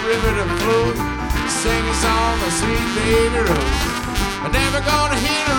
river to flow. Sing a song of sweet baby Rose. I'm never gonna hear